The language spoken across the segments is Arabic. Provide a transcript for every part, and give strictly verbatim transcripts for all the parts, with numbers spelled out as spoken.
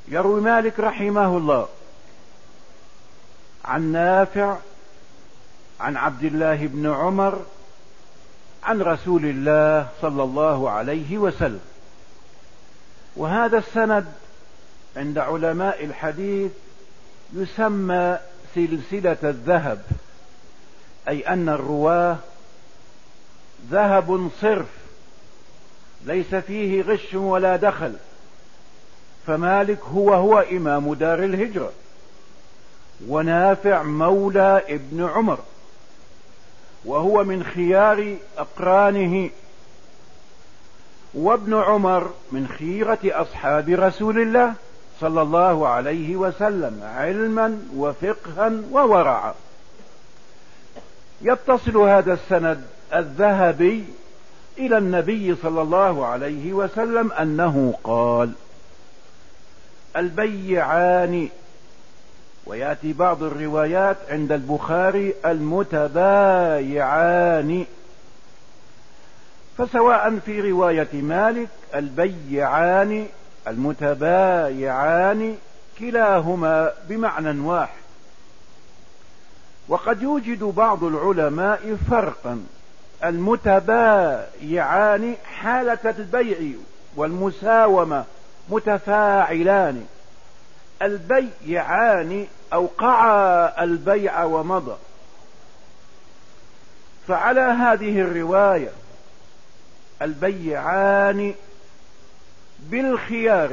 يروي مالك رحمه الله عن نافع عن عبد الله بن عمر عن رسول الله صلى الله عليه وسلم. وهذا السند عند علماء الحديث يسمى سلسلة الذهب، أي أن الرواه ذهب صرف ليس فيه غش ولا دخل. فمالك هو هو إمام دار الهجرة، ونافع مولى ابن عمر، وهو من خيار أقرانه، وابن عمر من خيرة أصحاب رسول الله صلى الله عليه وسلم علما وفقها وورعا. يتصل هذا السند الذهبي إلى النبي صلى الله عليه وسلم أنه قال: البيعان، ويأتي بعض الروايات عند البخاري المتبايعان، فسواء في رواية مالك البيعان المتبايعان كلاهما بمعنى واحد. وقد يوجد بعض العلماء فرقا: المتبايعان حالة البيع والمساومة متفاعلان، البيعان أوقعا البيع ومضى. فعلى هذه الرواية البيعان بالخيار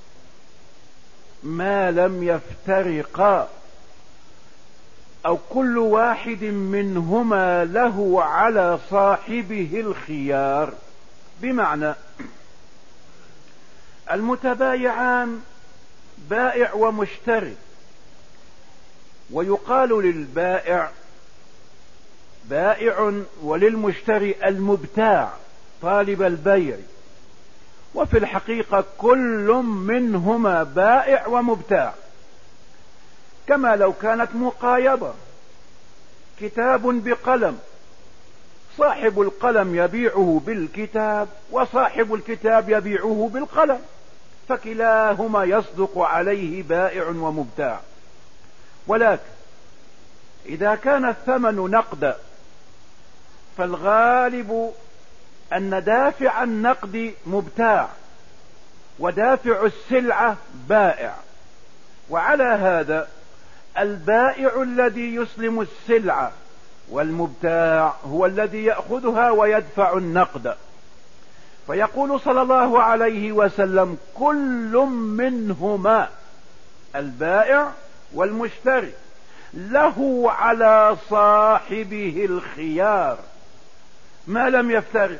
ما لم يفترقا، أو كل واحد منهما له على صاحبه الخيار. بمعنى المتبايعان بائع ومشتري، ويقال للبائع بائع وللمشتري المبتاع طالب البيع، وفي الحقيقة كل منهما بائع ومبتاع، كما لو كانت مقايضة كتاب بقلم، صاحب القلم يبيعه بالكتاب وصاحب الكتاب يبيعه بالقلم، فكلاهما يصدق عليه بائع ومبتاع. ولكن إذا كان الثمن نقدا فالغالب أن دافع النقد مبتاع ودافع السلعة بائع، وعلى هذا البائع الذي يسلم السلعة والمبتاع هو الذي يأخذها ويدفع النقد. فيقول صلى الله عليه وسلم: كل منهما البائع والمشتري له على صاحبه الخيار ما لم يفترق.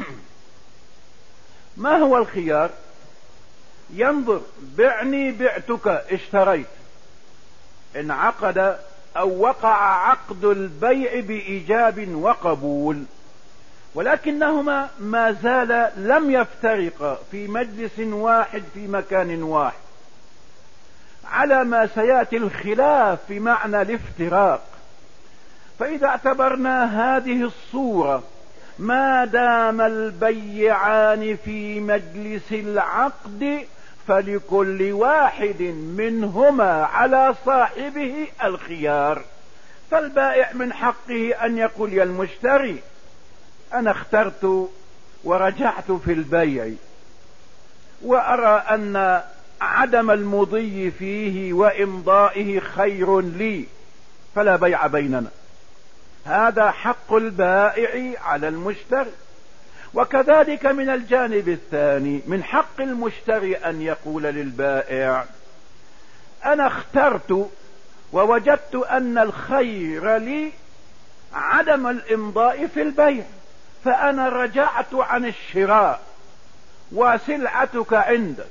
ما هو الخيار؟ ينظر: بعني بعتك اشتريت، انعقد أو وقع عقد البيع بإيجاب وقبول، ولكنهما ما زال لم يفترقا في مجلس واحد في مكان واحد، على ما سيأتي الخلاف في معنى الافتراق. فإذا اعتبرنا هذه الصورة، ما دام البيعان في مجلس العقد فلكل واحد منهما على صاحبه الخيار. فالبائع من حقه أن يقول يا المشتري: أنا اخترت ورجعت في البيع، وأرى أن عدم المضي فيه وإمضائه خير لي، فلا بيع بيننا. هذا حق البائع على المشتري. وكذلك من الجانب الثاني من حق المشتري أن يقول للبائع: أنا اخترت ووجدت أن الخير لي عدم الإمضاء في البيع، فأنا رجعت عن الشراء وسلعتك عندك.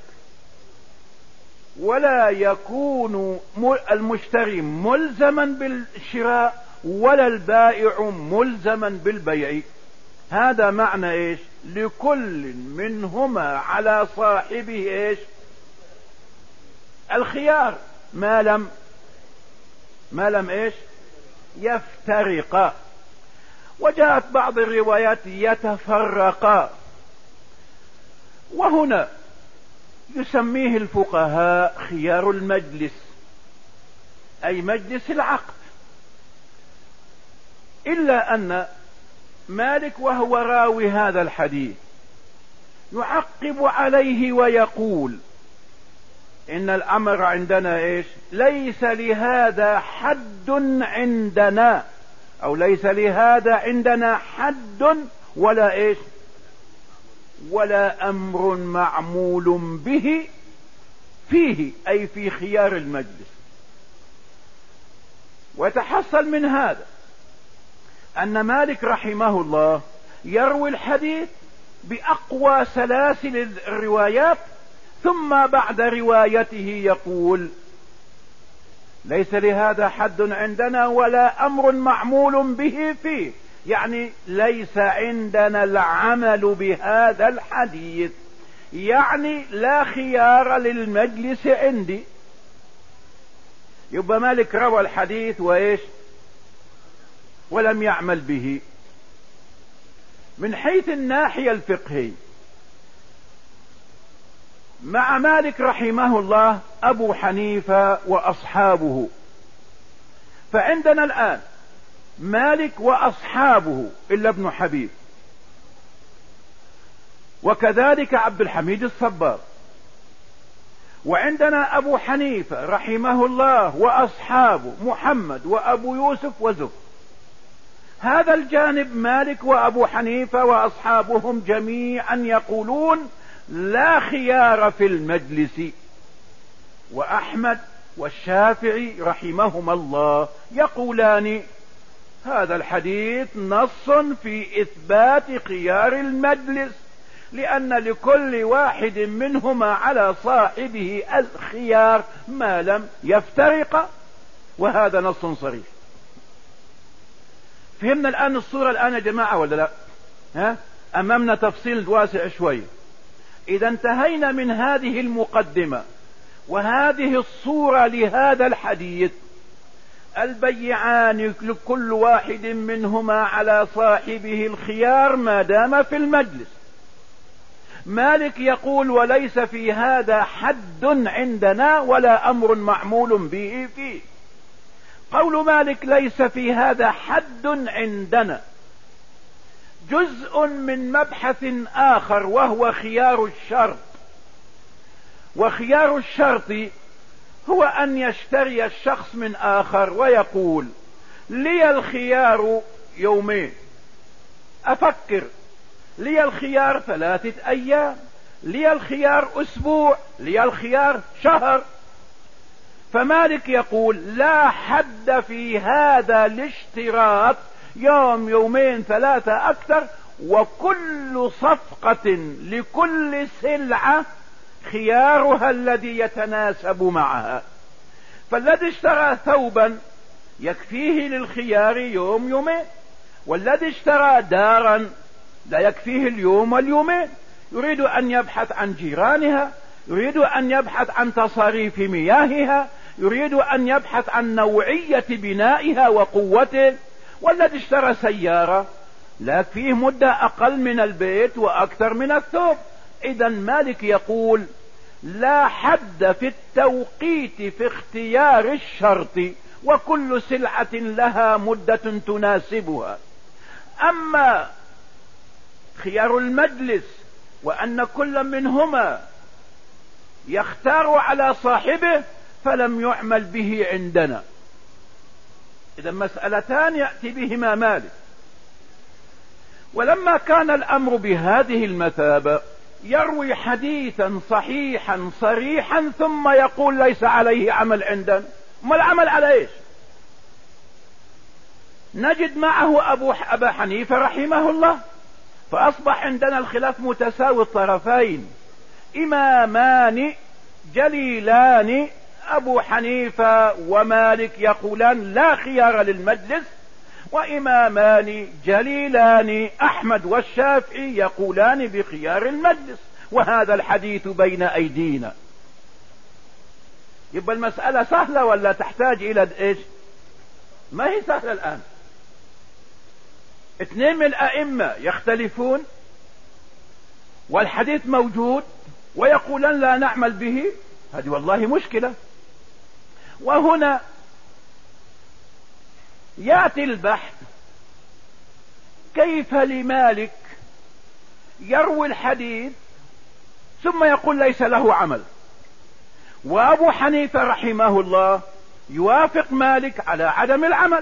ولا يكون المشتري ملزما بالشراء ولا البائع ملزما بالبيع. هذا معنى ايش؟ لكل منهما على صاحبه ايش؟ الخيار ما لم ما لم ايش؟ يفترقا. وجاءت بعض الروايات يتفرقا. وهنا يسميه الفقهاء خيار المجلس، أي مجلس العقد. إلا أن مالك وهو راوي هذا الحديث يعقب عليه ويقول إن الأمر عندنا إيش؟ ليس لهذا حد عندنا، أو ليس لهذا عندنا حد ولا إيش؟ ولا أمر معمول به فيه، أي في خيار المجلس. وتحصل من هذا أن مالك رحمه الله يروي الحديث بأقوى سلاسل الروايات، ثم بعد روايته يقول ليس لهذا حد عندنا ولا أمر معمول به فيه، يعني ليس عندنا العمل بهذا الحديث، يعني لا خيار للمجلس عندي. يبقى مالك روى الحديث وإيش؟ ولم يعمل به. من حيث الناحية الفقهية مع مالك رحمه الله أبو حنيفة وأصحابه، فعندنا الآن مالك وأصحابه إلا ابن حبيب، وكذلك عبد الحميد الصبار، وعندنا أبو حنيفة رحمه الله وأصحابه محمد وأبو يوسف وزهر. هذا الجانب مالك وأبو حنيفة وأصحابهم جميعا يقولون لا خيار في المجلس، وأحمد والشافعي رحمهما الله يقولان هذا الحديث نص في إثبات خيار المجلس، لأن لكل واحد منهما على صاحبه الخيار ما لم يفترق، وهذا نص صريح. فهمنا الآن الصورة الآن يا جماعة ولا لا؟ ها؟ أمامنا تفصيل واسع شوي. إذا انتهينا من هذه المقدمة وهذه الصورة لهذا الحديث، البيعان لكل واحد منهما على صاحبه الخيار ما دام في المجلس. مالك يقول وليس في هذا حد عندنا ولا أمر معمول به فيه. قول مالك ليس في هذا حد عندنا جزء من مبحث آخر، وهو خيار الشرط. وخيار الشرط هو أن يشتري الشخص من آخر ويقول لي الخيار يومين، أفكر، لي الخيار ثلاثة أيام، لي الخيار أسبوع، لي الخيار شهر. فمالك يقول لا حد في هذا الاشتراط، يوم يومين ثلاثة أكثر، وكل صفقة لكل سلعة خيارها الذي يتناسب معها. فالذي اشترى ثوبا يكفيه للخيار يوم يومين، والذي اشترى دارا لا يكفيه اليوم واليومين، يريد أن يبحث عن جيرانها، يريد أن يبحث عن تصاريف مياهها، يريد أن يبحث عن نوعية بنائها وقوته. والذي اشترى سيارة لا فيه مدة أقل من البيت وأكثر من الثوب. إذا مالك يقول لا حد في التوقيت في اختيار الشرط، وكل سلعة لها مدة تناسبها. أما خيار المجلس وأن كل منهما يختار على صاحبه فلم يعمل به عندنا. إذا مسألتان يأتي بهما مالك. ولما كان الأمر بهذه المثابة يروي حديثا صحيحا صريحا ثم يقول ليس عليه عمل عندنا. ما العمل على ايش؟ نجد معه أبو أبا حنيفة رحمه الله، فأصبح عندنا الخلاف متساوي الطرفين، إمامان جليلان أبو حنيفة ومالك يقولان لا خيار للمجلس، وإمامان جليلان أحمد والشافعي يقولان بخيار المجلس، وهذا الحديث بين أيدينا. يبقى المسألة سهلة ولا تحتاج إلى إيش؟ ما هي سهلة الآن. اثنين من الأئمة يختلفون والحديث موجود ويقولن لا نعمل به، هذه والله مشكلة. وهنا يأتي البحث، كيف لمالك يروي الحديث ثم يقول ليس له عمل، وأبو حنيفة رحمه الله يوافق مالك على عدم العمل؟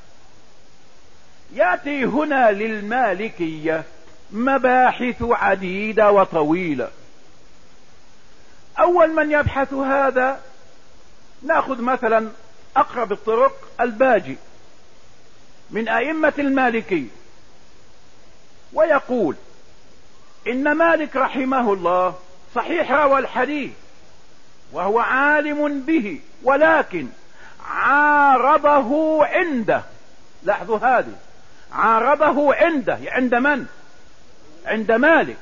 يأتي هنا للمالكية مباحث عديدة وطويلة. أول من يبحث هذا نأخذ مثلا أقرب الطرق الباجي من أئمة المالكية، ويقول إن مالك رحمه الله صحيح روى الحديث وهو عالم به، ولكن عارضه عنده. لاحظوا هذه، عارضه عنده، عند من؟ عند مالك،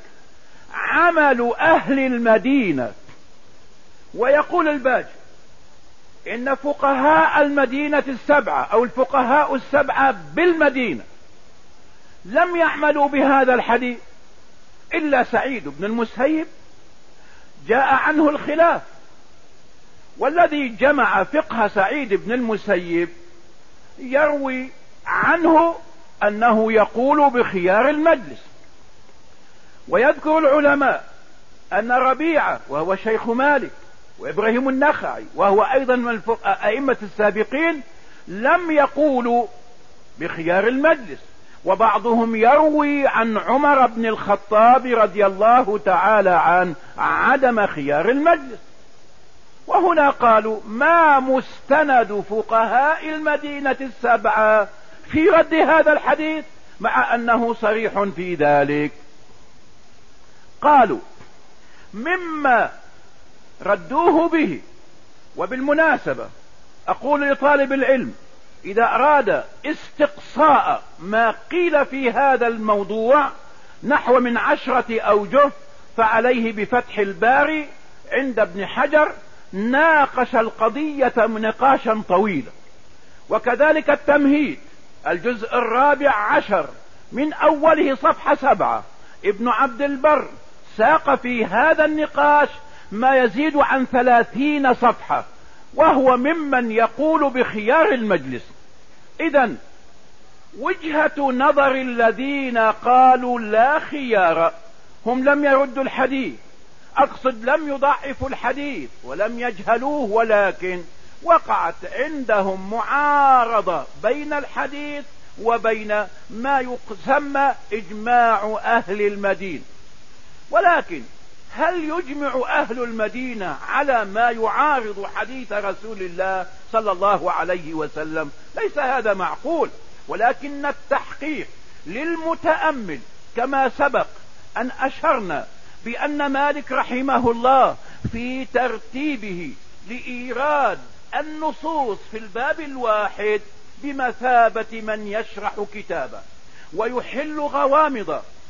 عمل أهل المدينة. ويقول الباجي إن فقهاء المدينة السبعة أو الفقهاء السبعة بالمدينة لم يعملوا بهذا الحديث إلا سعيد بن المسيب جاء عنه الخلاف، والذي جمع فقه سعيد بن المسيب يروي عنه أنه يقول بخيار المجلس. ويذكر العلماء أن ربيعة وهو شيخ مالك وإبراهيم النخعي وهو أيضا من أئمة السابقين لم يقولوا بخيار المجلس. وبعضهم يروي عن عمر بن الخطاب رضي الله تعالى عن عدم خيار المجلس. وهنا قالوا ما مستند فقهاء المدينة السبعة في رد هذا الحديث مع أنه صريح في ذلك؟ قالوا مما ردوه به. وبالمناسبة أقول لطالب العلم إذا أراد استقصاء ما قيل في هذا الموضوع نحو من عشرة أوجه فعليه بفتح الباري عند ابن حجر، ناقش القضية نقاشا طويلا. وكذلك التمهيد الجزء الرابع عشر من أوله صفحة سبعة، ابن عبد البر ساق في هذا النقاش ما يزيد عن ثلاثين صفحة، وهو ممن يقول بخيار المجلس. إذن وجهة نظر الذين قالوا لا خيار هم لم يردوا الحديث، أقصد لم يضعفوا الحديث ولم يجهلوه، ولكن وقعت عندهم معارضة بين الحديث وبين ما يسمى إجماع أهل المدينة. ولكن هل يجمع أهل المدينة على ما يعارض حديث رسول الله صلى الله عليه وسلم؟ ليس هذا معقول. ولكن التحقيق للمتأمل كما سبق أن أشرنا بأن مالك رحمه الله في ترتيبه لإيراد النصوص في الباب الواحد بمثابة من يشرح كتابه ويحل غوامض